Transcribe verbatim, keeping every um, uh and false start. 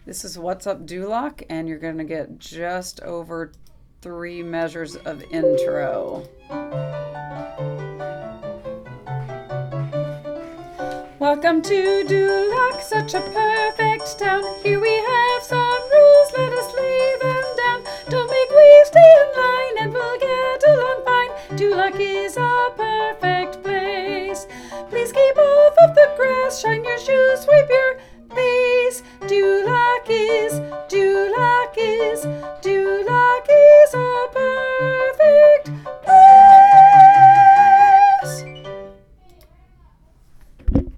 This is What's Up Duloc, and you're going to get just over three measures of intro. Welcome to Duloc, such a perfect town. Here we have some rules, let us lay them down. Don't make waves, stay in line, and we'll get along fine. Duloc is a perfect place. Please keep off of the grass, shine your shoes, wipe your face. Duloc is, Duloc is, Duloc